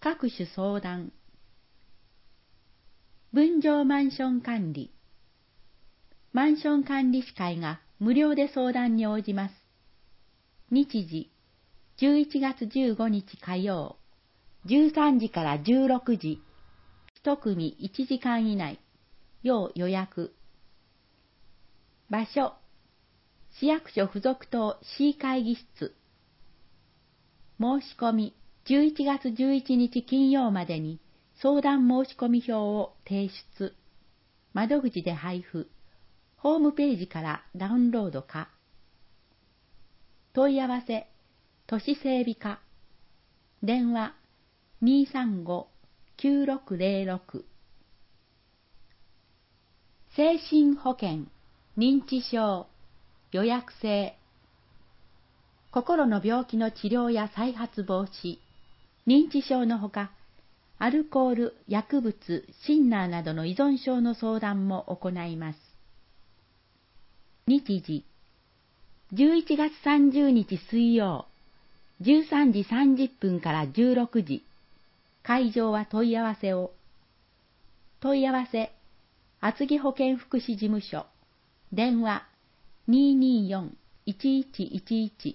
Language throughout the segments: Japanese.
各種相談。分譲マンション管理。マンション管理士会が無料で相談に応じます。日時、11月15日火曜、13時から16時、1組1時間以内、要予約。場所、市役所附属棟 C 会議室。申し込み、11月11日金曜までに相談申し込み票を提出。窓口で配布。ホームページからダウンロードか。問い合わせ、都市整備課。電話、235-9606。精神保健、認知症、予約制。心の病気の治療や再発防止、認知症のほか、アルコール、薬物、シンナーなどの依存症の相談も行います。日時、11月30日水曜、13時30分から16時、会場は問い合わせを。問い合わせ、厚木保健福祉事務所、電話、224-1111。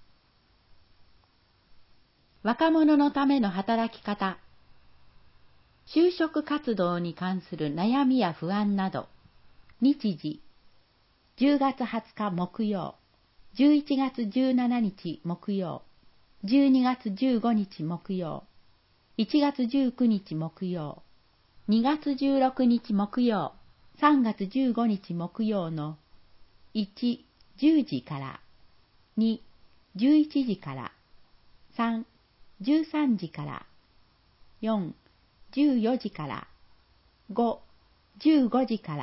若者のための働き方。就職活動に関する悩みや不安など。日時、10月20日木曜、11月17日木曜、12月15日木曜、1月19日木曜、2月16日木曜、3月15日木曜の1、10時から、2、11時から、3、13時から、4、14時から、5、15時から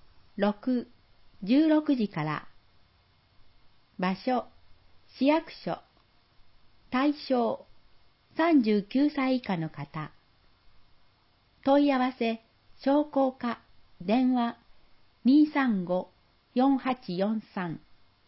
、6、16時から。場所、市役所。対象、39歳以下の方。問い合わせ、商工課、電話、235-4843。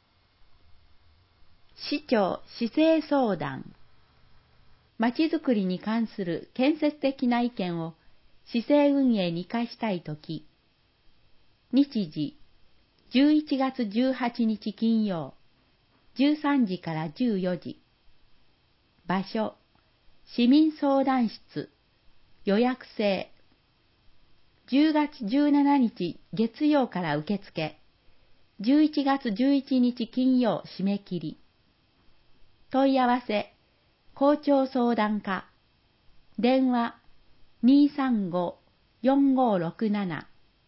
市長市政相談。まちづくりに関する建設的な意見を市政運営に生かしたいとき。日時、11月18日金曜、13時から14時。場所、市民相談室、予約制。10月17日月曜から受付。11月11日金曜締め切り。問い合わせ、校長相談課。電話、235-4567。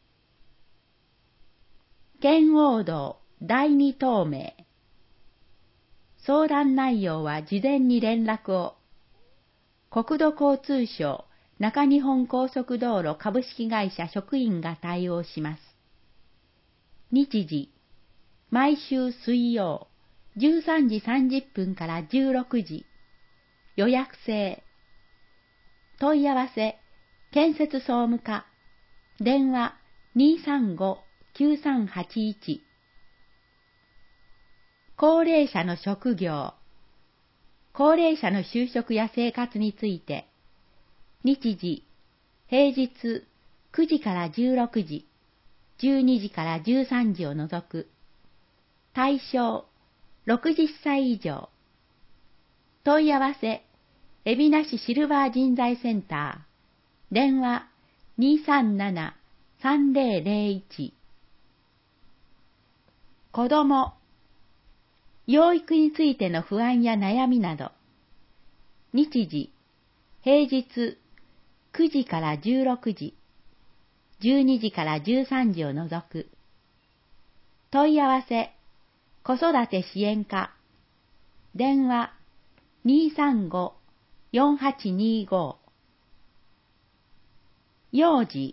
圏央道第二東名。相談内容は事前に連絡を。国土交通省中日本高速道路株式会社職員が対応します。日時、毎週水曜、13時30分から16時。予約制。問い合わせ、建設総務課。電話、235-9381。高齢者の職業。高齢者の就職や生活について。日時、平日9時から16時、12時から13時を除く。対象、60歳以上。問い合わせ、海老名市シルバー人材センター。電話、237-3001。子供。養育についての不安や悩みなど。日時、平日9時から16時、12時から13時を除く。問い合わせ、子育て支援課。電話、235-4825。幼児。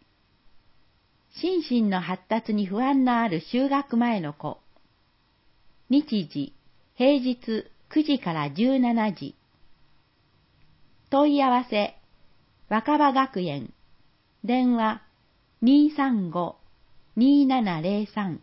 心身の発達に不安のある就学前の子。日時、平日9時から17時。問い合わせ、若葉学園。電話、235-2703。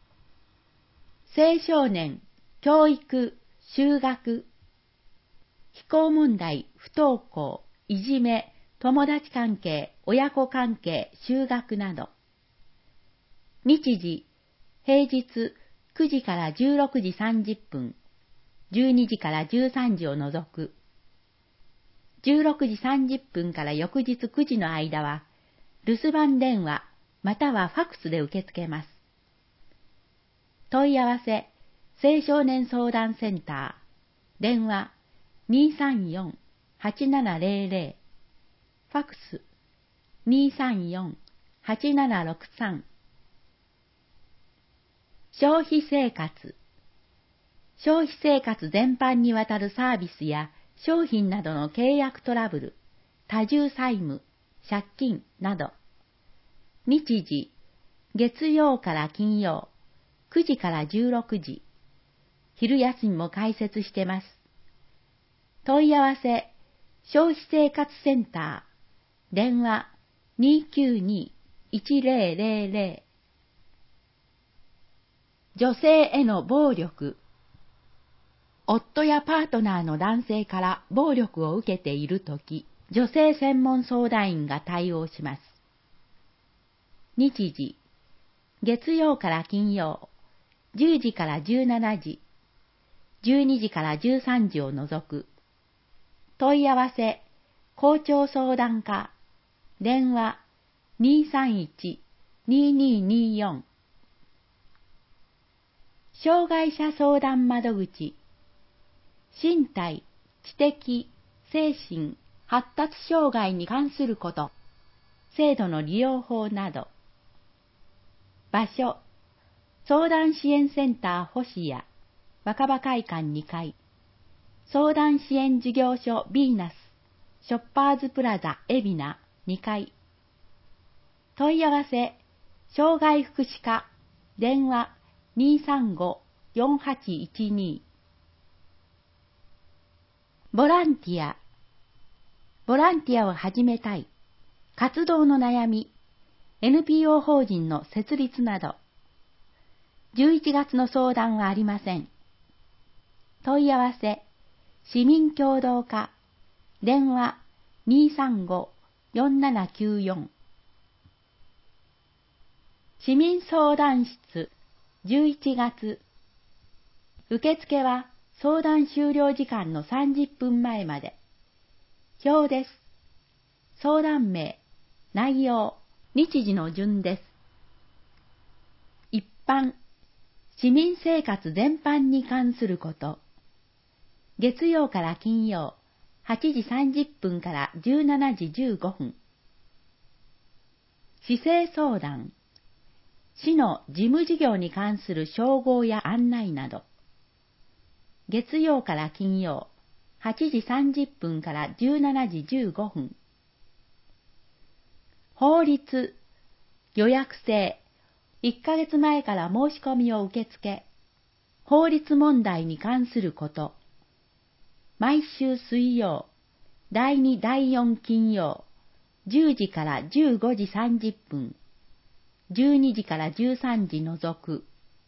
青少年、教育、就学。 非行問題、不登校、いじめ、友達関係、親子関係、就学など。日時、平日9時から16時30分、12時から13時を除く。16時30分から翌日9時の間は、留守番電話またはファクスで受け付けます。問い合わせ、青少年相談センター、電話234-8700、ファクス234-8763。消費生活。消費生活全般にわたるサービスや商品などの契約トラブル、多重債務、借金など。日時、月曜から金曜、9時から16時。昼休みも開設してます。問い合わせ、消費生活センター、電話292-1000。女性への暴力。夫やパートナーの男性から暴力を受けているとき、女性専門相談員が対応します。日時、月曜から金曜、10時から17時、12時から13時を除く。問い合わせ、校長相談課、電話231-2224。障害者相談窓口。身体、知的、精神、発達障害に関すること、制度の利用法など。場所、相談支援センター星谷、若葉会館2階、相談支援事業所ヴィーナス、ショッパーズプラザ海老名2階。問い合わせ、障害福祉課、電話235-4812。ボランティア。ボランティアを始めたい。活動の悩み。NPO 法人の設立など。11月の相談はありません。問い合わせ。市民協働課。電話235-4794。市民相談室。11月。受付は相談終了時間の30分前まで。表です。相談名、内容、日時の順です。一般、市民生活全般に関すること。月曜から金曜、8時30分から17時15分。市政相談。市の事務事業に関する照合や案内など。月曜から金曜、8時30分から17時15分。法律、予約制、1ヶ月前から申し込みを受け付け、法律問題に関すること。毎週水曜、第2第4金曜、10時から15時30分、12時から13時除く。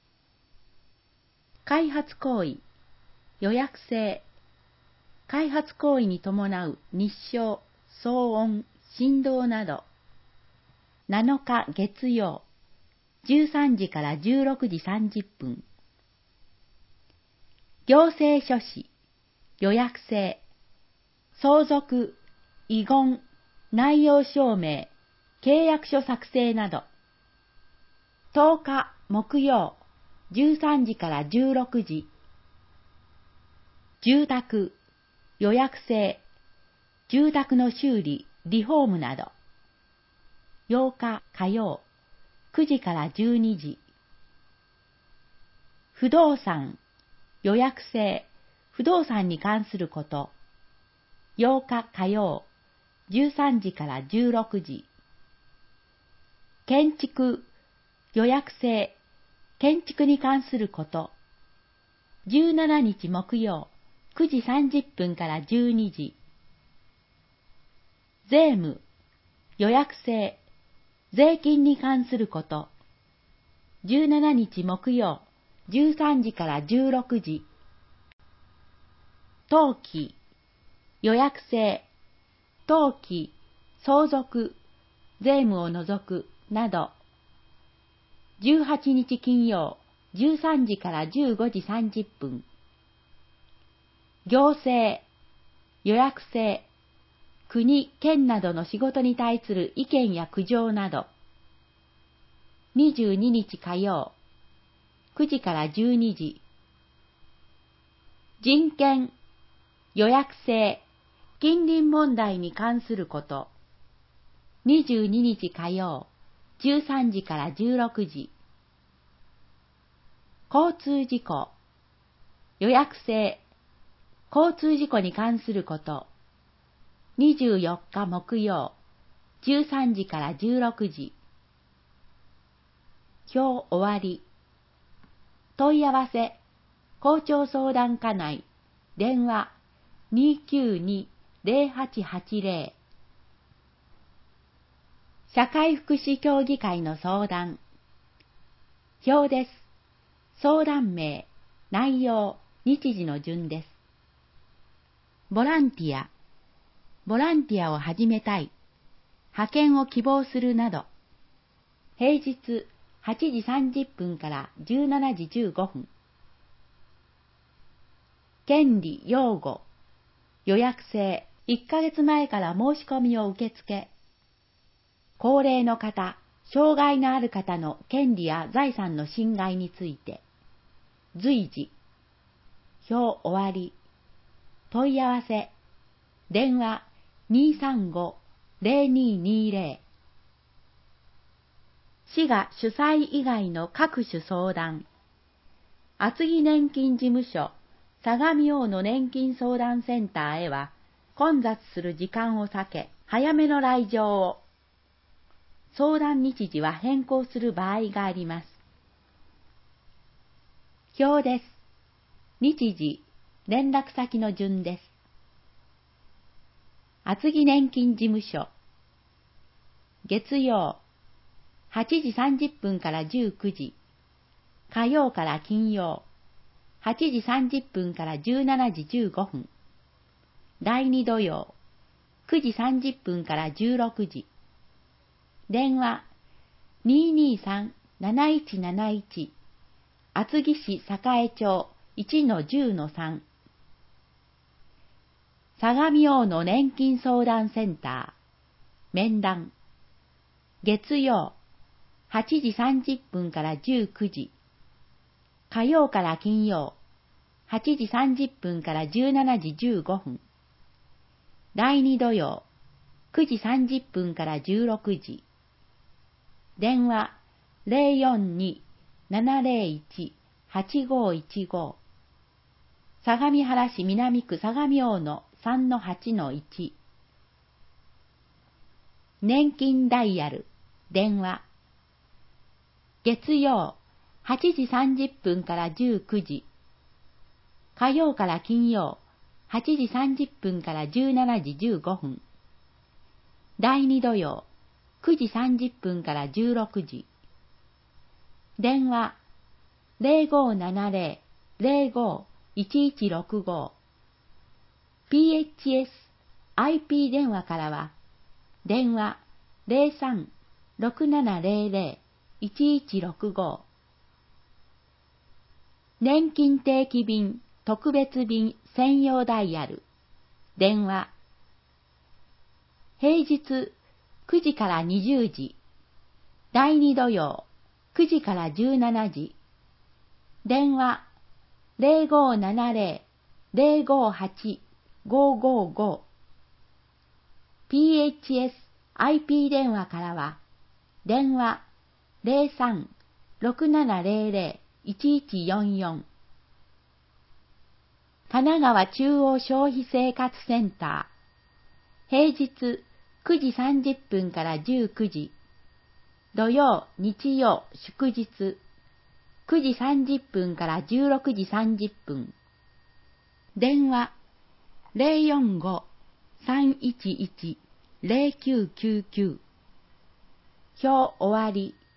開発行為、予約制、開発行為に伴う日照、騒音、振動など。7日月曜、13時から16時30分。行政書士、予約制、相続、遺言、内容証明、契約書作成など。10日木曜、13時から16時。住宅、予約制、住宅の修理、リフォームなど。8日火曜、9時から12時。不動産、予約制、不動産に関すること。8日火曜、13時から16時。建築、予約制、建築に関すること。17日木曜、9時30分から12時。税務、予約制、税金に関すること。17日木曜、13時から16時。登記、 予約制、登記、相続、税務を除くなど、18日金曜13時から15時30分。行政、予約制、国、県などの仕事に対する意見や苦情など、22日火曜、9時から12時。人権、予約制、近隣問題に関すること、22日火曜、13時から16時。交通事故、予約制、交通事故に関すること、24日木曜、13時から16時。表終わり。問い合わせ、校長相談課内、電話、292-0880。社会福祉協議会の相談。表です。相談名、内容、日時の順です。ボランティア、ボランティアを始めたい、派遣を希望するなど、平日8時30分から17時15分。権利擁護、予約制、1ヶ月前から申し込みを受付。高齢の方、障害のある方の権利や財産の侵害について、随時。表終わり。問い合わせ。電話235-0220。市が主催以外の各種相談。厚木年金事務所、相模大野年金相談センターへは、混雑する時間を避け、早めの来場を。相談日時は変更する場合があります。表です。日時、連絡先の順です。厚木年金事務所。月曜、8時30分から19時。火曜から金曜、8時30分から17時15分。第2土曜、9時30分から16時。電話、223-7171。厚木市栄町 1-10-3。相模大野年金相談センター。面談。月曜、8時30分から19時。火曜から金曜、8時30分から17時15分。第2土曜、9時30分から16時。電話、042-701-8515。相模原市南区相模大野 3-8-1。年金ダイヤル、電話。月曜、8時30分から19時。火曜から金曜、8時30分から17時15分。第2土曜、9時30分から16時。電話、0570-05-1165。PHS IP 電話からは、電話03-6700-1165。年金定期便、特別便専用ダイヤル。電話。平日9時から20時。第2土曜9時から17時。電話。0570-058-555。PHS IP 電話からは、電話03-6700-1144。神奈川中央消費生活センター。平日9時30分から19時。土曜、日曜、祝日。9時30分から16時30分。電話045-311-0999。表終わり。